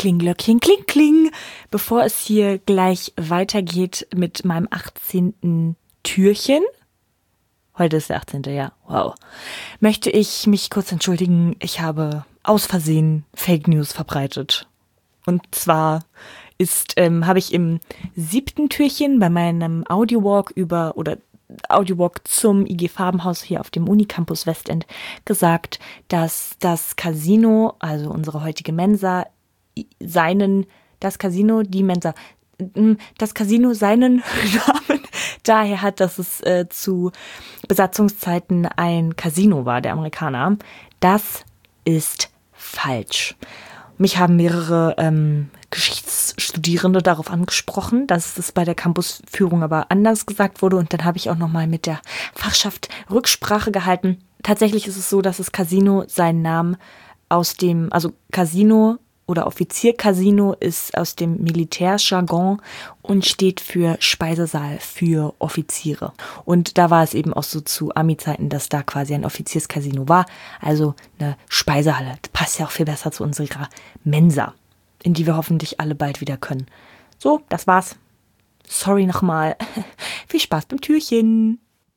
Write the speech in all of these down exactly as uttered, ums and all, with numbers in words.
Klinglöckchen, kling, kling. Bevor es hier gleich weitergeht mit meinem achtzehnten Türchen, heute ist der achtzehnte Ja, wow, möchte ich mich kurz entschuldigen. Ich habe aus Versehen Fake News verbreitet. Und zwar ist, ähm, habe ich im siebten Türchen bei meinem Audiowalk über, oder Audiowalk zum I G Farbenhaus hier auf dem Unicampus Westend gesagt, dass das Casino, also unsere heutige Mensa, seinen, das Casino, die Mensa, das Casino seinen Namen daher hat, dass es äh, zu Besatzungszeiten ein Casino war, der Amerikaner. Das ist falsch. Mich haben mehrere ähm, Geschichtsstudierende darauf angesprochen, dass es bei der Campusführung aber anders gesagt wurde. Und dann habe ich auch nochmal mit der Fachschaft Rücksprache gehalten. Tatsächlich ist es so, dass das Casino seinen Namen aus dem, also Casino oder Offizier-Casino ist aus dem Militärjargon und steht für Speisesaal für Offiziere. Und da war es eben auch so zu Ami-Zeiten, dass da quasi ein Offizierscasino war, also eine Speisehalle. Das passt ja auch viel besser zu unserer Mensa, in die wir hoffentlich alle bald wieder können. So, das war's. Sorry nochmal. Viel Spaß beim Türchen.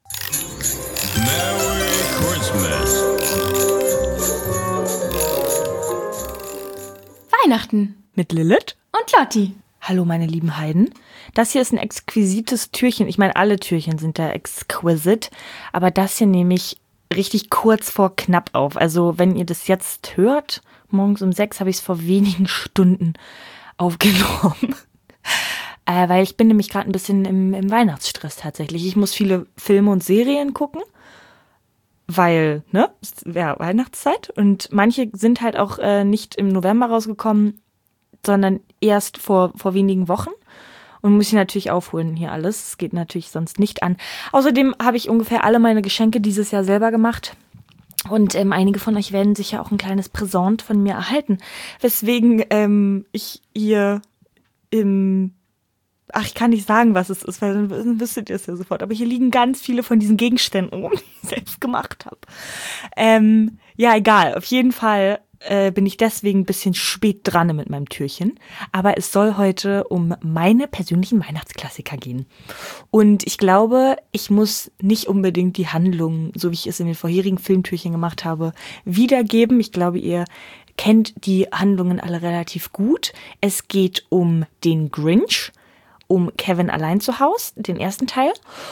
Merry Christmas. Weihnachten Mit Lilith und Lotti. Hallo meine lieben Heiden. Das hier ist ein exquisites Türchen. Ich meine, alle Türchen sind da exquisite, aber das hier nehme ich richtig kurz vor knapp auf. Also wenn ihr das jetzt hört, morgens um sechs habe ich es vor wenigen Stunden aufgenommen. äh, weil ich bin nämlich gerade ein bisschen im, im Weihnachtsstress tatsächlich. Ich muss viele Filme und Serien gucken, weil, ne, es wäre Weihnachtszeit und manche sind halt auch äh, nicht im November rausgekommen, sondern erst vor, vor wenigen Wochen. Und muss ich natürlich aufholen hier alles. Es geht natürlich sonst nicht an. Außerdem habe ich ungefähr alle meine Geschenke dieses Jahr selber gemacht. Und ähm, einige von euch werden sicher auch ein kleines Präsent von mir erhalten. Weswegen ähm, ich hier im... Ach, ich kann nicht sagen, was es ist, weil dann wüsstet ihr es ja sofort. Aber hier liegen ganz viele von diesen Gegenständen rum, die ich selbst gemacht habe. Ähm, ja, egal. Auf jeden Fall äh, bin ich deswegen ein bisschen spät dran mit meinem Türchen. Aber es soll heute um meine persönlichen Weihnachtsklassiker gehen. Und ich glaube, ich muss nicht unbedingt die Handlung, so wie ich es in den vorherigen Filmtürchen gemacht habe, wiedergeben. Ich glaube, ihr kennt die Handlungen alle relativ gut. Es geht um den Grinch, um Kevin allein zu Haus, den ersten Teil,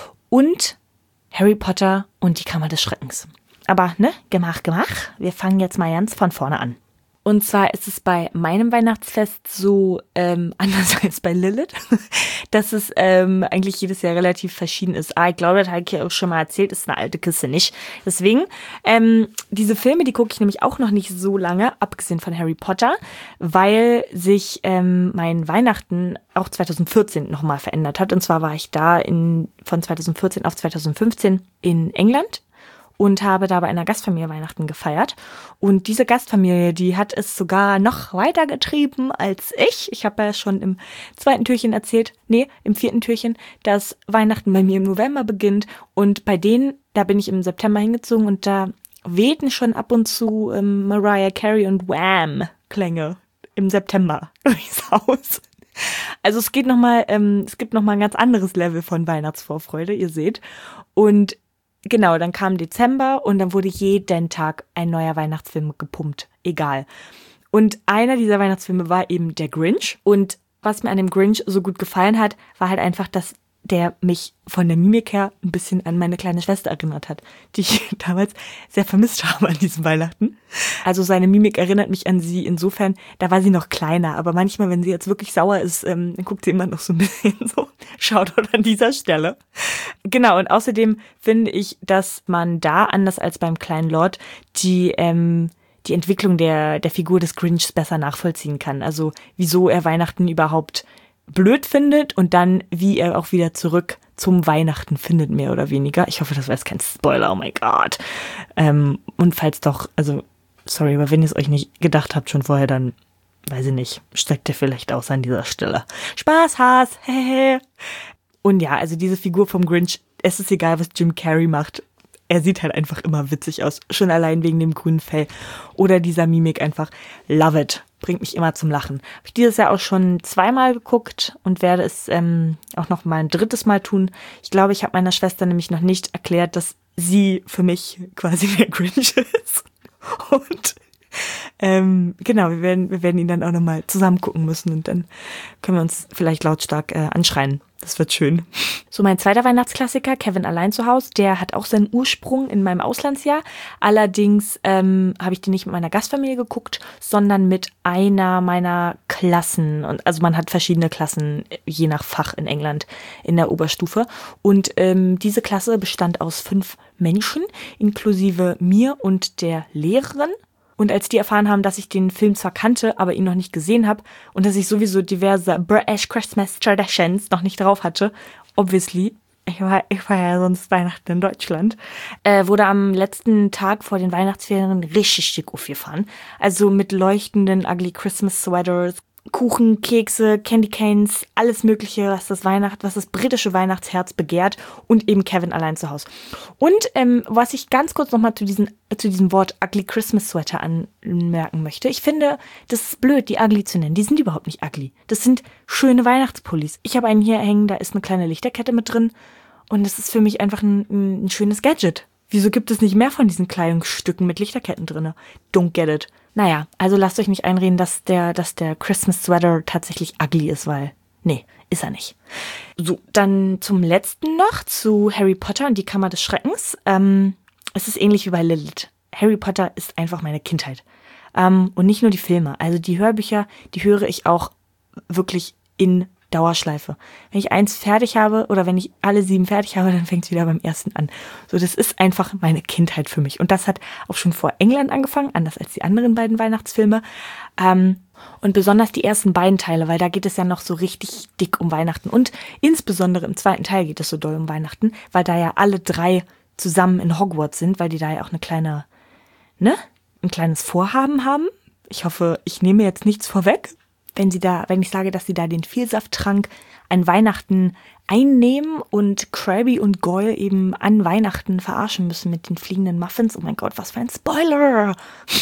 und Harry Potter und die Kammer des Schreckens. Aber, ne, gemach, gemach, wir fangen jetzt mal ganz von vorne an. Und zwar ist es bei meinem Weihnachtsfest so, ähm, anders als bei Lilith, dass es ähm, eigentlich jedes Jahr relativ verschieden ist. Ah, ich glaube, das habe ich ja auch schon mal erzählt, ist eine alte Kiste nicht. Deswegen, ähm, diese Filme, die gucke ich nämlich auch noch nicht so lange, abgesehen von Harry Potter, weil sich ähm, mein Weihnachten auch zwanzig vierzehn nochmal verändert hat. Und zwar war ich da in von zwanzig vierzehn auf zwanzig fünfzehn in England und habe da bei einer Gastfamilie Weihnachten gefeiert. Und diese Gastfamilie, die hat es sogar noch weiter getrieben als ich. Ich habe ja schon im zweiten Türchen erzählt, nee, im vierten Türchen, dass Weihnachten bei mir im November beginnt. Und bei denen, da bin ich im September hingezogen und da wehten schon ab und zu ähm, Mariah Carey und Wham! Klänge im September durchs Haus. Also es geht noch mal, ähm, es gibt noch mal ein ganz anderes Level von Weihnachtsvorfreude, ihr seht. Und genau, dann kam Dezember und dann wurde jeden Tag ein neuer Weihnachtsfilm gepumpt. Egal. Und einer dieser Weihnachtsfilme war eben der Grinch. Und was mir an dem Grinch so gut gefallen hat, war halt einfach, dass der mich von der Mimik her ein bisschen an meine kleine Schwester erinnert hat, die ich damals sehr vermisst habe an diesem Weihnachten. Also seine Mimik erinnert mich an sie insofern, da war sie noch kleiner, aber manchmal, wenn sie jetzt wirklich sauer ist, ähm, dann guckt sie immer noch so ein bisschen so. Shoutout an dieser Stelle. Genau, und außerdem finde ich, dass man da, anders als beim kleinen Lord, die ähm, die Entwicklung der der Figur des Grinchs besser nachvollziehen kann. Also wieso er Weihnachten überhaupt blöd findet und dann, wie er auch wieder zurück zum Weihnachten findet, mehr oder weniger. Ich hoffe, das war jetzt kein Spoiler, oh mein Gott. Ähm, und falls doch, also, sorry, aber wenn ihr es euch nicht gedacht habt schon vorher, dann, weiß ich nicht, steckt ihr vielleicht aus an dieser Stelle. Spaß, Hass, hehe. Und ja, also diese Figur vom Grinch, es ist egal, was Jim Carrey macht. Er sieht halt einfach immer witzig aus, schon allein wegen dem grünen Fell oder dieser Mimik einfach. Love it. bringt mich immer zum Lachen. Habe ich dieses Jahr auch schon zweimal geguckt und werde es ähm, auch noch mal ein drittes Mal tun. Ich glaube, ich habe meiner Schwester nämlich noch nicht erklärt, dass sie für mich quasi der Grinch ist. Und ähm, genau, wir werden, wir werden ihn dann auch noch mal zusammen gucken müssen und dann können wir uns vielleicht lautstark äh, anschreien. Das wird schön. So, mein zweiter Weihnachtsklassiker, Kevin allein zu Hause, der hat auch seinen Ursprung in meinem Auslandsjahr. Allerdings ähm, habe ich den nicht mit meiner Gastfamilie geguckt, sondern mit einer meiner Klassen. Und also man hat verschiedene Klassen, je nach Fach in England in der Oberstufe. Und ähm, diese Klasse bestand aus fünf Menschen, inklusive mir und der Lehrerin. Und als die erfahren haben, dass ich den Film zwar kannte, aber ihn noch nicht gesehen habe und dass ich sowieso diverse British Christmas Traditions noch nicht drauf hatte, obviously, ich war, ich war ja sonst Weihnachten in Deutschland, äh, wurde am letzten Tag vor den Weihnachtsferien richtig schick aufgefahren. Also mit leuchtenden Ugly Christmas Sweaters, Kuchen, Kekse, Candy Canes, alles Mögliche, was das Weihnacht, was das britische Weihnachtsherz begehrt und eben Kevin allein zu Hause. Und ähm, was ich ganz kurz nochmal zu diesem zu diesem Wort Ugly Christmas Sweater anmerken möchte. Ich finde, das ist blöd, die ugly zu nennen. Die sind überhaupt nicht ugly. Das sind schöne Weihnachtspullis. Ich habe einen hier hängen, da ist eine kleine Lichterkette mit drin und das ist für mich einfach ein, ein schönes Gadget. Wieso gibt es nicht mehr von diesen Kleidungsstücken mit Lichterketten drin? Don't get it. Naja, also lasst euch nicht einreden, dass der, dass der Christmas Sweater tatsächlich ugly ist, weil, nee, ist er nicht. So, dann zum letzten noch, zu Harry Potter und die Kammer des Schreckens. Ähm, es ist ähnlich wie bei Lilith. Harry Potter ist einfach meine Kindheit. Ähm, und nicht nur die Filme, also die Hörbücher, die höre ich auch wirklich in Dauerschleife. Wenn ich eins fertig habe oder wenn ich alle sieben fertig habe, dann fängt es wieder beim ersten an. So, das ist einfach meine Kindheit für mich. Und das hat auch schon vor England angefangen, anders als die anderen beiden Weihnachtsfilme. Ähm, und besonders die ersten beiden Teile, weil da geht es ja noch so richtig dick um Weihnachten. Und insbesondere im zweiten Teil geht es so doll um Weihnachten, weil da ja alle drei zusammen in Hogwarts sind, weil die da ja auch eine kleine, ne, ein kleines Vorhaben haben. Ich hoffe, ich nehme jetzt nichts vorweg. Wenn sie da, wenn ich sage, dass sie da den Vielsafttrank an Weihnachten einnehmen und Krabby und Goyle eben an Weihnachten verarschen müssen mit den fliegenden Muffins. Oh mein Gott, was für ein Spoiler!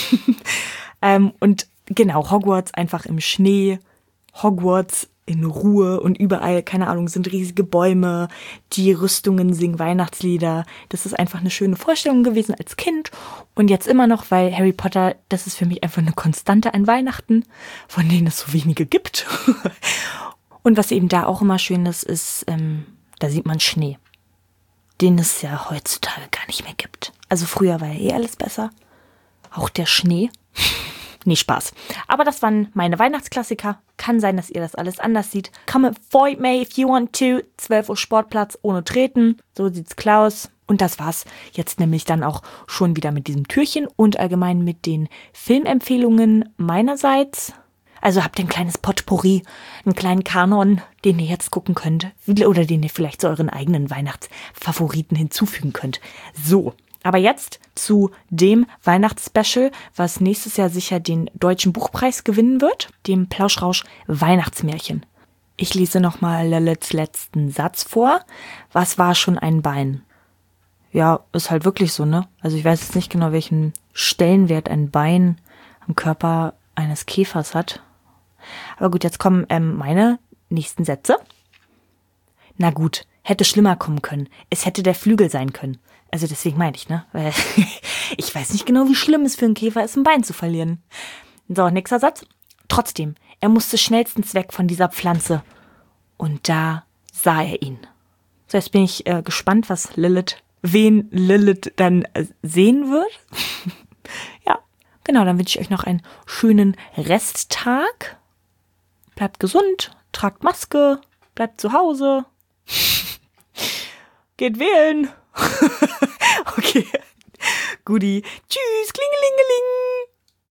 ähm, und genau, Hogwarts einfach im Schnee, Hogwarts in Ruhe und überall, keine Ahnung, sind riesige Bäume, die Rüstungen singen Weihnachtslieder. Das ist einfach eine schöne Vorstellung gewesen als Kind und jetzt immer noch, weil Harry Potter, das ist für mich einfach eine Konstante an Weihnachten, von denen es so wenige gibt. Und was eben da auch immer schön ist, ist, ähm, da sieht man Schnee, den es ja heutzutage gar nicht mehr gibt. Also früher war ja eh alles besser, auch der Schnee. Nee, Spaß. Aber das waren meine Weihnachtsklassiker. Kann sein, dass ihr das alles anders seht. Come avoid me if you want to. zwölf Uhr Sportplatz ohne Treten. So sieht's Klaus. Und das war's jetzt nämlich dann auch schon wieder mit diesem Türchen und allgemein mit den Filmempfehlungen meinerseits. Also habt ihr ein kleines Potpourri, einen kleinen Kanon, den ihr jetzt gucken könnt. Oder den ihr vielleicht zu euren eigenen Weihnachtsfavoriten hinzufügen könnt. So. Aber jetzt zu dem Weihnachtsspecial, was nächstes Jahr sicher den Deutschen Buchpreis gewinnen wird, dem Plauschrausch Weihnachtsmärchen. Ich lese nochmal Liliths letzten Satz vor. Was war schon ein Bein? Ja, ist halt wirklich so, ne? Also ich weiß jetzt nicht genau, welchen Stellenwert ein Bein am Körper eines Käfers hat. Aber gut, jetzt kommen ähm, meine nächsten Sätze. Na gut, hätte schlimmer kommen können. Es hätte der Flügel sein können. Also deswegen meine ich, ne? Weil ich weiß nicht genau, wie schlimm es für einen Käfer ist, ein Bein zu verlieren. So, nächster Satz. Trotzdem, er musste schnellstens weg von dieser Pflanze. Und da sah er ihn. So, jetzt bin ich äh, gespannt, was Lilith, wen Lilith dann äh, sehen wird. Ja, genau, dann wünsche ich euch noch einen schönen Resttag. Bleibt gesund, tragt Maske, bleibt zu Hause. Geht wählen. Okay. Guti. Tschüss. Klingelingeling.